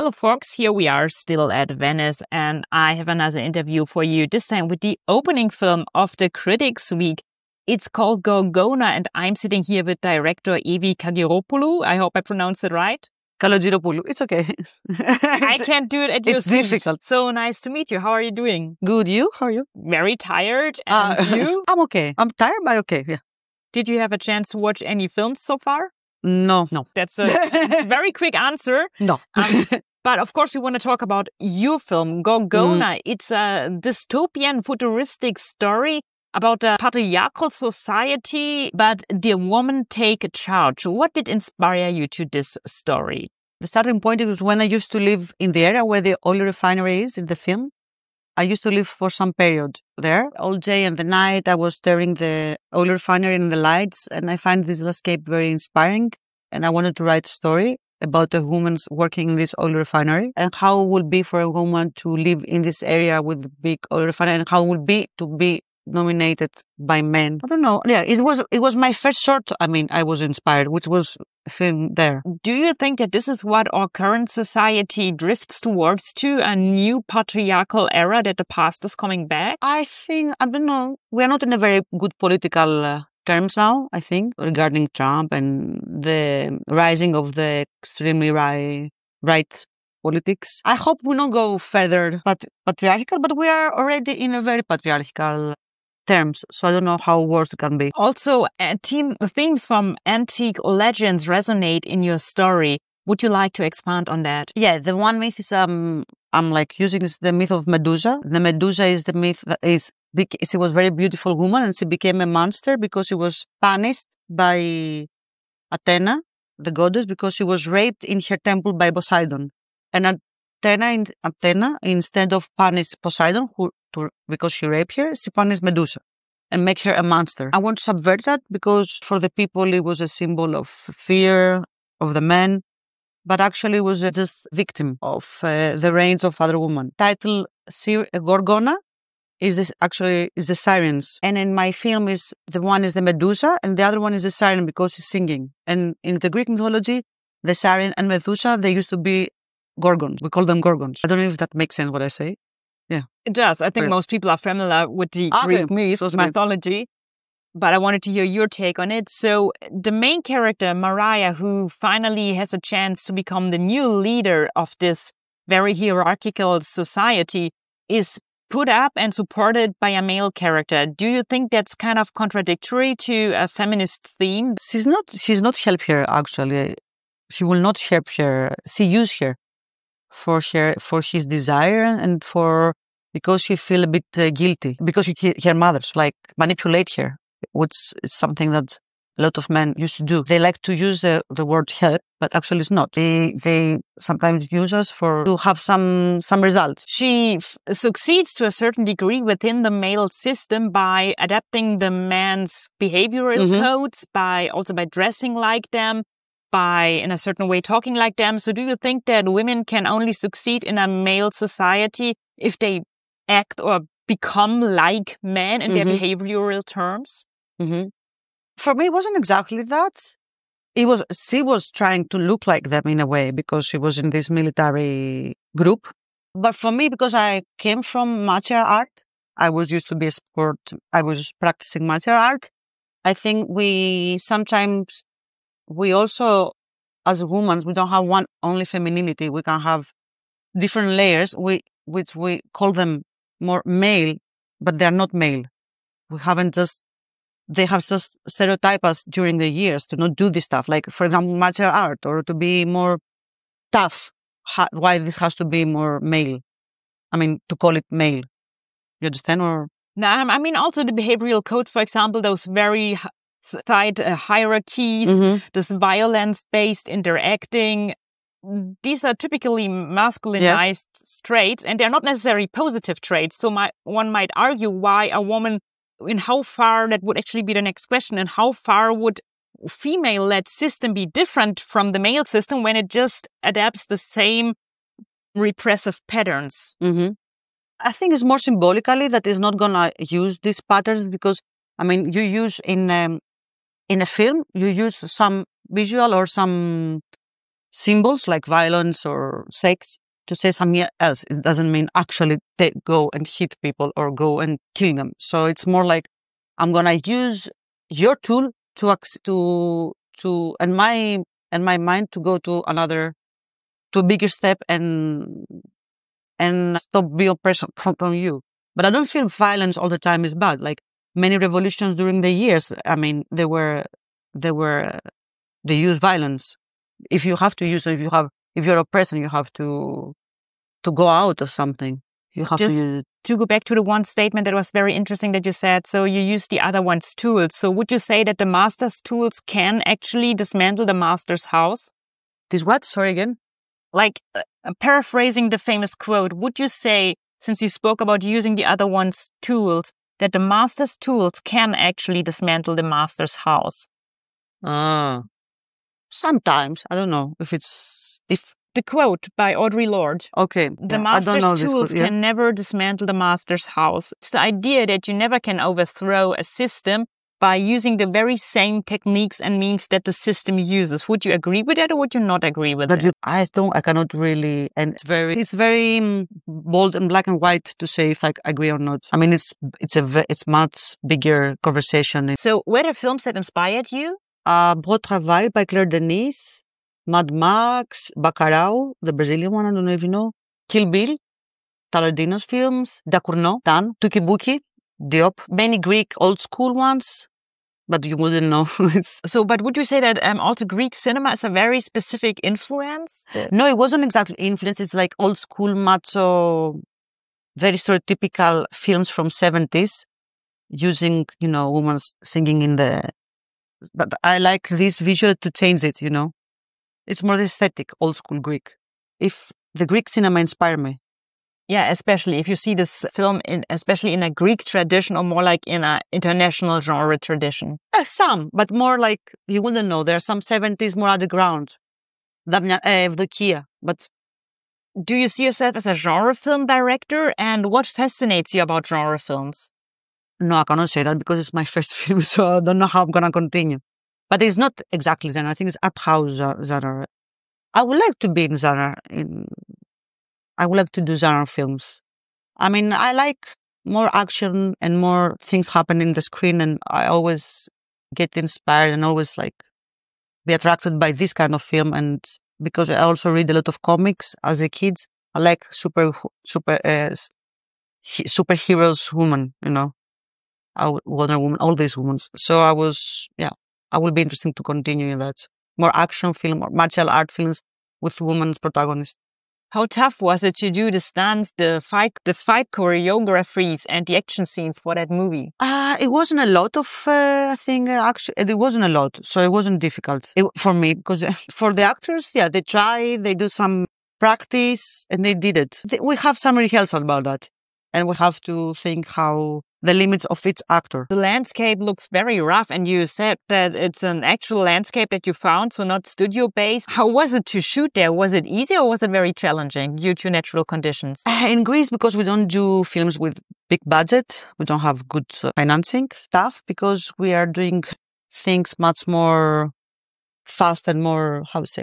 Hello, folks. Here we are still at Venice, and I have another interview for you, this time with the opening film of the Critics Week. It's called Gorgona, and I'm sitting here with director Evi Kagiropoulou. I hope I pronounced it right. Kalogiropoulou. It's okay. I can't do it at your speed. It's difficult. So nice to meet you. How are you doing? Good. You? How are you? Very tired. And you? I'm okay. I'm tired, but okay. Yeah. Did you have a chance to watch any films so far? No. That's a very quick answer. No. But of course, we want to talk about your film, Gorgona. It's a dystopian, futuristic story about a patriarchal society, but the woman take charge. What did inspire you to this story? The starting point was when I used to live in the area where the oil refinery is in the film. I used to live for some period there. All day and the night, I was staring the oil refinery and the lights, and I find this landscape very inspiring. And I wanted to write a story about a woman working in this oil refinery and how it would be for a woman to live in this area with a big oil refinery and how it would be to be nominated by men. I don't know. Yeah, it was my first short. I mean, I was inspired, which was a film there. Do you think that this is what our current society drifts towards, to a new patriarchal era, that the past is coming back? I think, I don't know. We're not in a very good political terms now, I think, regarding Trump and the rising of the extremely right politics. I hope we don't go further patriarchal, but we are already in a very patriarchal terms, so I don't know how worse it can be. Also, themes from antique legends resonate in your story. Would you like to expand on that? Yeah, the one myth is I'm like using the myth of Medusa. The Medusa is the myth that she was a very beautiful woman and she became a monster because she was punished by Athena, the goddess, because she was raped in her temple by Poseidon. And Athena, instead of punish Poseidon, because she raped her, she punished Medusa and make her a monster. I want to subvert that because for the people it was a symbol of fear of the men, but actually was just victim of the reigns of other women. Title Gorgona is the sirens, and in my film the one is the Medusa and the other one is the siren because she's singing. And in the Greek mythology, the siren and Medusa, they used to be Gorgons. We call them Gorgons. I don't know if that makes sense what I say. Yeah. It does. I think most people are familiar with the Greek mythology, but I wanted to hear your take on it. So the main character, Mariah, who finally has a chance to become the new leader of this very hierarchical society, is put up and supported by a male character. Do you think that's kind of contradictory to a feminist theme? She's not help her, actually. She will not help her. She use her for his desire and because she feel a bit guilty because her mothers like manipulate her, which is something that a lot of men used to do. They like to use the word help, but actually it's not. They sometimes use us to have some results. She succeeds to a certain degree within the male system by adapting the man's behavioral codes, by dressing like them, by, in a certain way, talking like them. So do you think that women can only succeed in a male society if they act or become like men in their behavioral terms? For me, it wasn't exactly that. She was trying to look like them in a way because she was in this military group. But for me, because I came from martial art, I was used to be a sport. I was practicing martial art. I think we also, as women, we don't have one only femininity. We can have different layers, which we call them more male, but they're not male. They have just stereotyped us during the years to not do this stuff. Like, for example, martial art, or to be more tough. Why this has to be more male? I mean, to call it male. You understand? Or no, I mean, also the behavioral codes, for example, those very tight hierarchies, this violence-based interacting. These are typically masculinized traits, and they're not necessarily positive traits. So one might argue why a woman, in how far, that would actually be the next question, and how far would female-led system be different from the male system when it just adapts the same repressive patterns? I think it's more symbolically that it's not going to use these patterns because, I mean, you use in a film, you use some visual or some symbols like violence or sex to say something else. It doesn't mean actually go and hit people or go and kill them. So it's more like I'm gonna use your tool to and my mind to go to a bigger step and stop being oppressed from you. But I don't feel violence all the time is bad. Like many revolutions during the years, I mean, they use violence. If you have to use, if you're oppressed and you have to go out of something, you have to use it. To go back to the one statement that was very interesting that you said, so you use the other one's tools. So would you say that the master's tools can actually dismantle the master's house? This what? Sorry again? Like paraphrasing the famous quote, would you say, since you spoke about using the other one's tools, that the master's tools can actually dismantle the master's house? Sometimes. I don't know if the quote by Audre Lorde. Okay. The master's tools can never dismantle the master's house. It's the idea that you never can overthrow a system by using the very same techniques and means that the system uses. Would you agree with that or would you not agree with that? I cannot really, and it's very bold and black and white to say if I agree or not. I mean, it's much bigger conversation. So were there films that inspired you? Beau Travail by Claire Denis, Mad Max, Bacurau, the Brazilian one, I don't know if you know, Kill Bill, Tarantino's films, Da Cournot, Dan, Tuki Buki, Diop, many Greek old school ones, but you wouldn't know. But would you say that also Greek cinema is a very specific influence? No, it wasn't exactly influence. It's like old school macho, very stereotypical films from 70s using, women singing in the... But I like this visual to change it, It's more aesthetic, old school Greek. If the Greek cinema inspired me. Yeah, especially if you see this film especially in a Greek tradition or more like in an international genre tradition. Some, but more like, you wouldn't know. There are some 70s more underground. Evdokia, but... Do you see yourself as a genre film director? And what fascinates you about genre films? No, I cannot say that because it's my first film, so I don't know how I'm going to continue. But it's not exactly genre. I think it's art house genre. I would like to be in genre. I would like to do genre films. I mean, I like more action and more things happen in the screen, and I always get inspired and always be attracted by this kind of film. And because I also read a lot of comics as a kid, I like superheroes women, Wonder Woman, all these women. So I will be interesting to continue in that. More action film or martial art films with women's protagonists. How tough was it to do the stunts, the fight choreographies and the action scenes for that movie? It wasn't a lot of, actually, it wasn't a lot. So it wasn't difficult for me because for the actors, they try, they do some practice and they did it. We have some rehearsal about that and we have to think how the limits of each actor. The landscape looks very rough and you said that it's an actual landscape that you found, so not studio-based. How was it to shoot there? Was it easy or was it very challenging due to natural conditions? In Greece, because we don't do films with big budget, we don't have good financing stuff because we are doing things much more fast and more,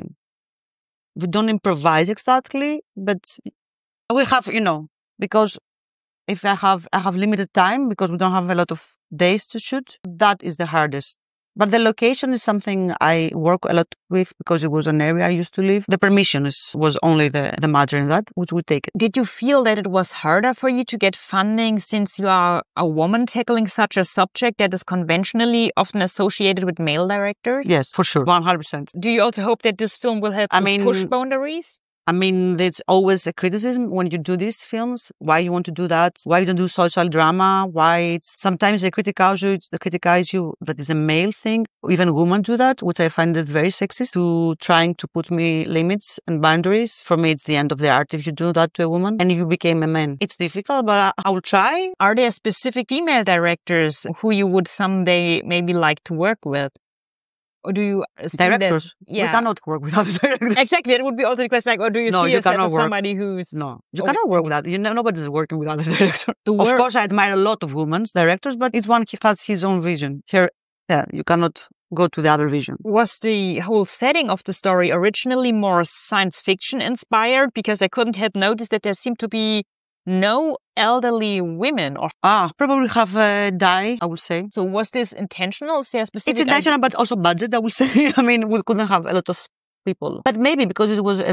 we don't improvise exactly, but we have, because if I have limited time because we don't have a lot of days to shoot, that is the hardest. But the location is something I work a lot with because it was an area I used to live. The permission was only the matter in that, which we take it. Did you feel that it was harder for you to get funding since you are a woman tackling such a subject that is conventionally often associated with male directors? Yes, for sure. 100%. Do you also hope that this film will help push boundaries? I mean, there's always a criticism when you do these films. Why you want to do that? Why you don't do social drama? Sometimes they criticize you that is a male thing. Even women do that, which I find it very sexist, to trying to put me limits and boundaries. For me, it's the end of the art if you do that to a woman and you became a man. It's difficult, but I will try. Are there specific female directors who you would someday maybe like to work with? Or do you directors? We cannot work with other directors. Exactly, that would be also the question. Or do you see yourself as somebody who's... No, you cannot work with that. Nobody's working with other directors. Of course, I admire a lot of women's directors, but each one has his own vision. Here, you cannot go to the other vision. Was the whole setting of the story originally more science fiction inspired? Because I couldn't help notice that there seemed to be no elderly women. Probably have died, I would say. So was this intentional? Is there a specific it's intentional, but also budget, I would say. I mean, we couldn't have a lot of people. But maybe because it was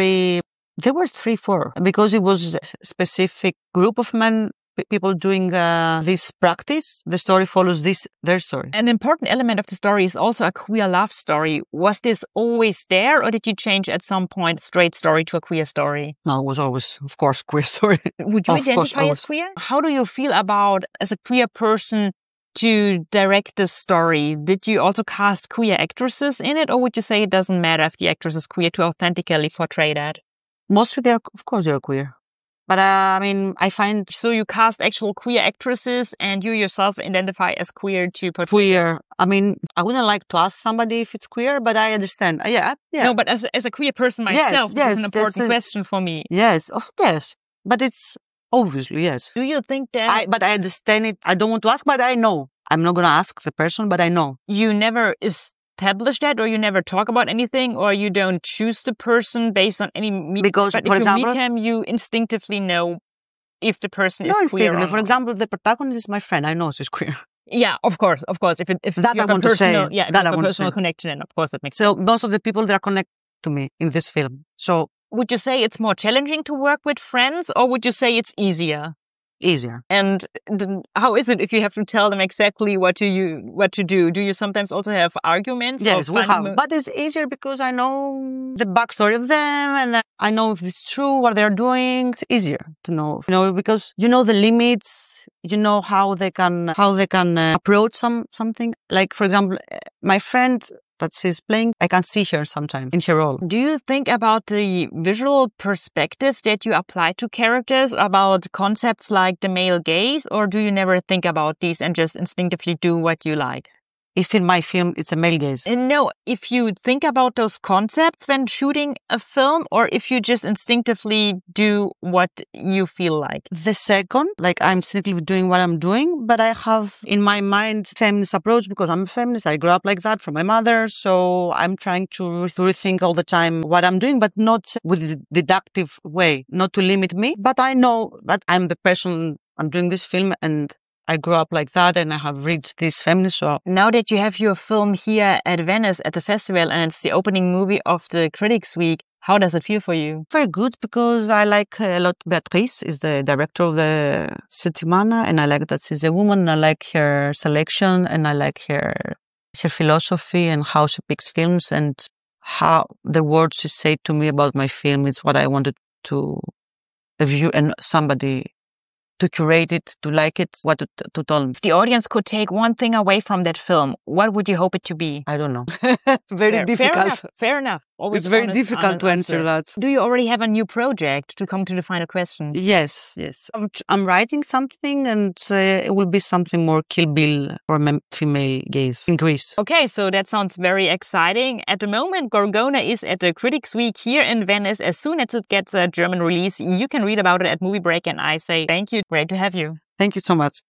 there were 3, 4. Because it was a specific group of men, people doing this practice, the story follows their story. An important element of the story is also a queer love story. Was this always there, or did you change at some point straight story to a queer story? No, it was always, of course, queer story. Would you identify as queer? How do you feel about, as a queer person, to direct the story? Did you also cast queer actresses in it, or would you say it doesn't matter if the actress is queer to authentically portray that? Mostly they are queer. But I mean, I find... So you cast actual queer actresses and you yourself identify as queer to portray... Queer. I mean, I wouldn't like to ask somebody if it's queer, but I understand. Yeah. No, but as a queer person myself, this is an important question for me. Yes. But it's obviously, yes. Do you think that... But I understand it. I don't want to ask, but I know. I'm not going to ask the person, but I know. You never establish that, or you never talk about anything, or you don't choose the person based on any... Because, but for example... if you meet him, you instinctively know if the person is queer or not. For example, the protagonist is my friend. I know she's queer. Yeah, of course. If that you have I want a personal, to say. Yeah, if you have a personal connection, then of course that makes sense. So most of the people that are connected to me in this film. So would you say it's more challenging to work with friends, or would you say it's easier? Easier. And how is it if you have to tell them exactly what to do? Do you sometimes also have arguments? Yes, we have. But it's easier because I know the backstory of them, and I know if it's true what they're doing. It's easier to know, because you know the limits. You know how they can approach something. Like, for example, my friend that she's playing, I can see her sometimes in her role. Do you think about the visual perspective that you apply to characters, about concepts like the male gaze, or do you never think about these and just instinctively do what you like? If in my film it's a male gaze. No, if you think about those concepts when shooting a film, or if you just instinctively do what you feel like. The second, like I'm instinctively doing what I'm doing, but I have in my mind feminist approach because I'm a feminist. I grew up like that from my mother, so I'm trying to rethink all the time what I'm doing, but not with a deductive way, not to limit me. But I know that I'm the person, I'm doing this film, and I grew up like that, and I have read this feminist. So now that you have your film here at Venice at the festival, and it's the opening movie of the Critics Week, how does it feel for you? Very good, because I like a lot. Beatriz is the director of the Settimana, and I like that she's a woman. I like her selection, and I like her philosophy and how she picks films, and how the words she said to me about my film is what I wanted to view and somebody to curate it, to like it, what to tell them. If the audience could take one thing away from that film, what would you hope it to be? I don't know. Very difficult. Fair enough. Always it's very difficult to answer that. Do you already have a new project, to come to the final question? Yes. I'm writing something, and it will be something more Kill Bill for female gaze in Greece. Okay, so that sounds very exciting. At the moment, Gorgona is at the Critics Week here in Venice. As soon as it gets a German release, you can read about it at Movie Break, and I say thank you. Great to have you. Thank you so much.